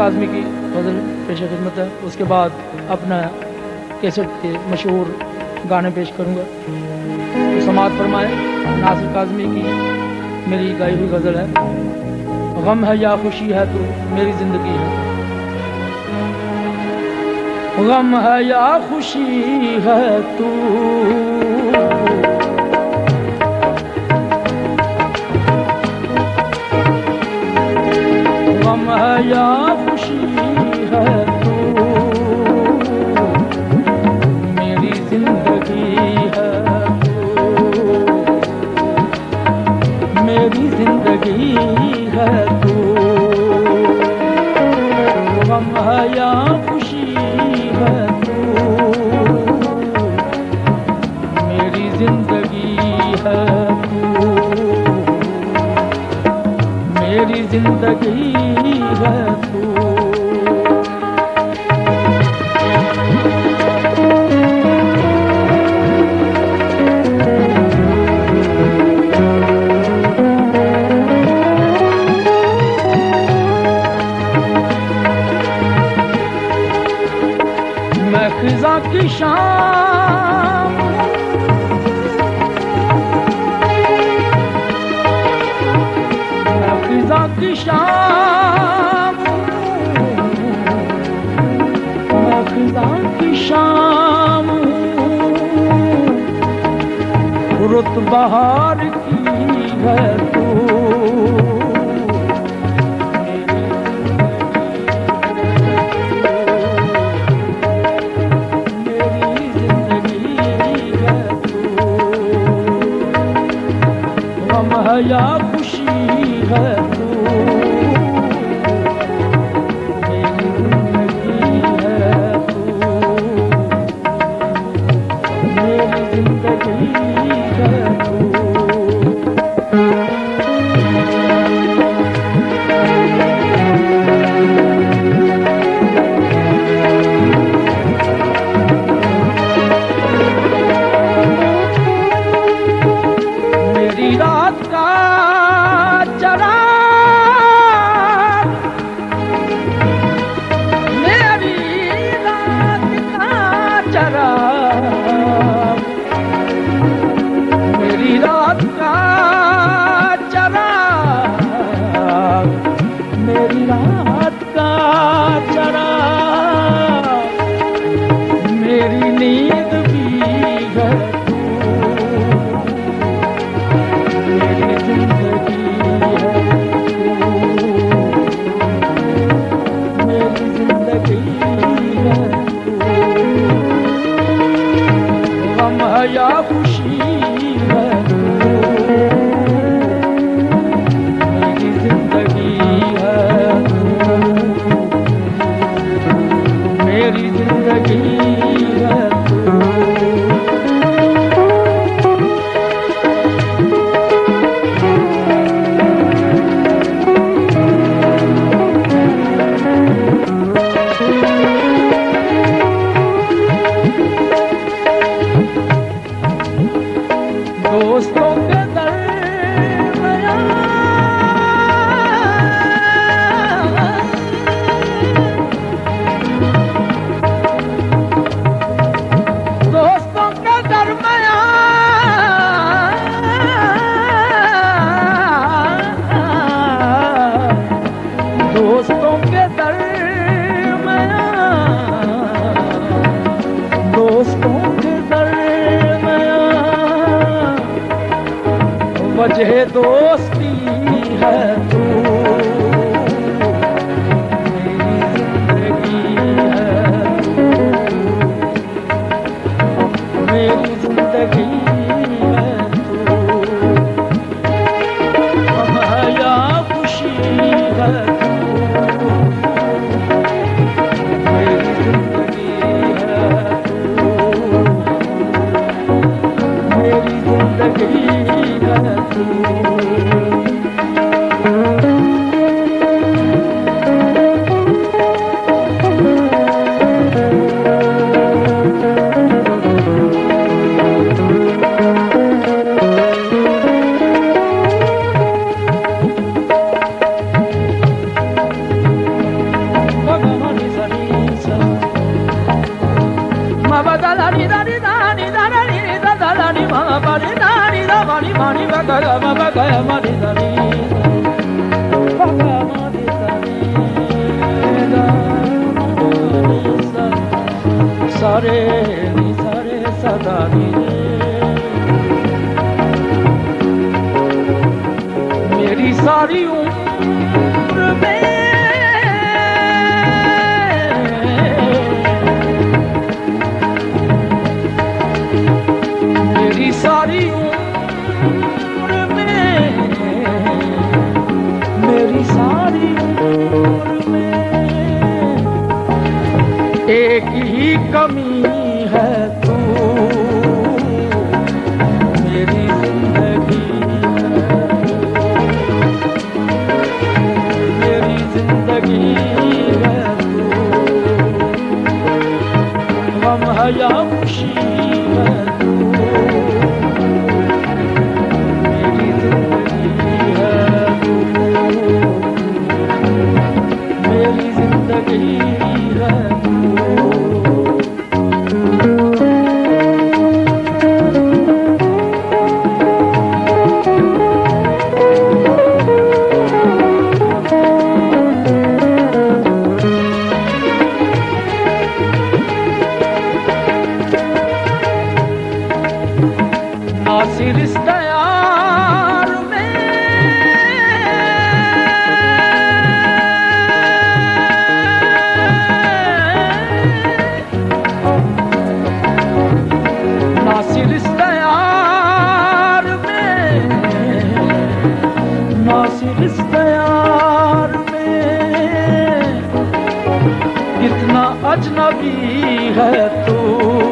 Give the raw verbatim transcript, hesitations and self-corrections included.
काज़मी की गज़ल पेश खिदमत है। उसके बाद अपना कैसेट के मशहूर गाने पेश करूँगा। तो समाअत फरमाए नासिर काज़मी की मेरी गाई हुई गज़ल है, गम है या खुशी है तो मेरी ज़िंदगी है। गम है या खुशी है तू, गम है या खुशी है तू, मेरी जिंदगी है तू, मेरी जिंदगी है तू। गम है या खुशी है तू, मेरी जिंदगी है तू, मेरी जिंदगी है तू। मैं खिज़ां की शाम, मैं खिज़ां की शाम, मैं खिज़ां की शाम, रुत बहार की है तू, या खुशी है तू, मेरी जिंदगी है तू, मेरी जिंदगी है तू। मेरी रात का चराग, मेरी रात का चराग, मेरी रात का चराग, मेरी रात का चराग, मेरी नींद भी है तू, मेरी जिंदगी है तू, मेरी जिंदगी है तू। गम है या खुशी है तू, मेरी जिंदगी है तू, मेरी जिंदगी है तू। दोस्तों के दरमियां, दोस्तों के दरमियां, दोस्तों के दरमियां, दोस्तों के वजह दोस्ती है तू, मेरी जिंदगी है तू, मेरी जिंदगी है तू। गम है या खुशी है तू, मेरी जिंदगी है तू, मेरी जिंदगी है तू। ma ba da la ni da ni da ni da da ni da da la ni ma ba ni da ni da ma ni ma ni ba ga ga ma ba ga ma ni da ni ba ga ma ni da ni da sa sa re ni sa re sa da ni मेरी सारी उम्र में मेरी सारी उम्र में मेरी सारी उम्र में एक ही कमी है तू मेरी जिंदगी जिंदगी है तू गम है या खुशी है तू मेरी जिंदगी है तू मेरी जिंदगी है तू नासिर इस दयार में नासिर इस दयार में नासिर इस दयार में कितना अजनबी है तू